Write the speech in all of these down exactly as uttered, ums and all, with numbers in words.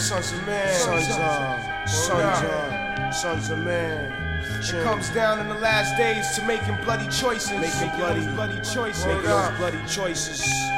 Sons of man, sons of, sons of, sons of man. It comes down in the last days to making bloody choices. Making bloody, bloody choices. Making those bloody choices.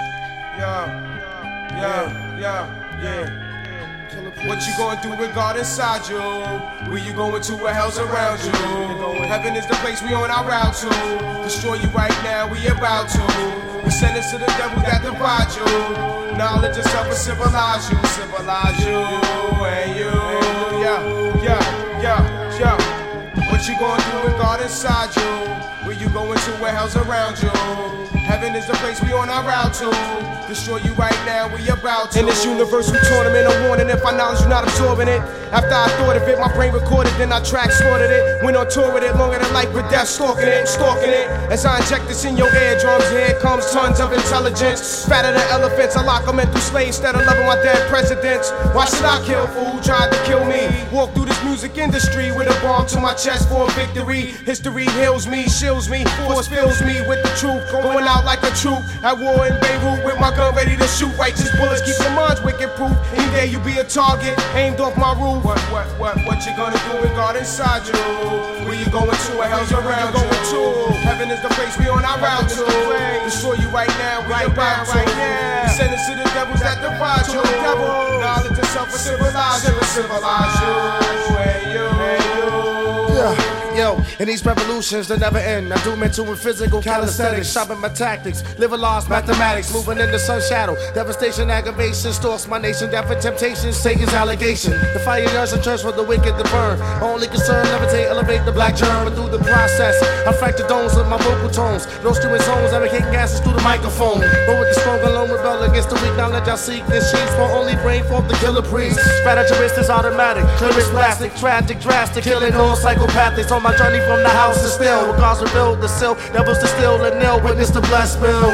Yeah, yeah, yeah, yeah. What you gonna do with God inside you? Where you going to, where hell's around you? Heaven is the place we on our route to. Destroy you right now, we about to. We send us to the devil that divide you. Knowledge of self will civilize you, civilize you and you. Yeah, yeah, yeah, yeah. What you gonna do with God inside you? Where you going to, where hell's around you? Heaven is the place we on our route to. Destroy you right now, we about to. In this universal tournament, a warning if I knowledge you're not absorbing it. After I thought of it, my brain recorded, then I track sorted it. Went on tour with it, longer than life with death, stalking it, stalking it. As I inject this in your eardrums, here comes tons of intelligence. Fatter than elephants, I lock them in through slaves instead of loving my dead presidents. Why should I kill fool who tried to kill me? Walk through this music industry with a bomb to my chest for a victory. History heals me, shields me, force fills me with the truth. Going out like a troop at war in Beirut with my gun ready to shoot. Righteous bullets keep your minds wicked proof. Any day you be a target aimed off my roof. What, what, what, what you gonna do with God inside you? Where you going to, where hell's around you? To heaven is the place we on our route to. Destroy you right now, we right about to. Right now. We send it to the devils that divide you. Knowledge of self will civilize you, civilize you and you and you. Yeah. Yo, in these revolutions that never end, I do mental and physical calisthenics, shopping my tactics, living lost mathematics, moving in the sun shadow, devastation, aggravation, stalks my nation, death and temptation, Satan's allegation. The fire yearns and church for the wicked to burn. Only concern, levitate, elevate the black germ, but through the process, I fracture domes with my vocal tones, no stewing zones, advocating gases through the microphone. But with the strong alone, rebel against the weak knowledge I seek. This sheets for only brain form the killer priest. Strategist is automatic, clearest plastic, tragic, drastic, killing all psychopathics. On my journey from the house to still, with God's revealed the sill, devils to still and nil. Witness the blood spill,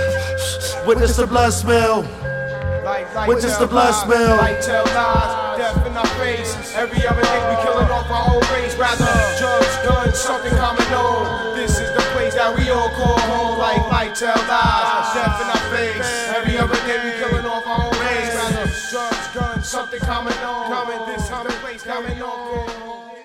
witness the blood spill, witness the blood spill. Light tell lies, death in our face. Every other day we killing off our own race. Rather drugs, guns, something common known. This is the place that we all call home. Like light tell lies, death in our face. Every other day we killing off our own race. Rather drugs, guns, something common known. Coming this time and place, coming on.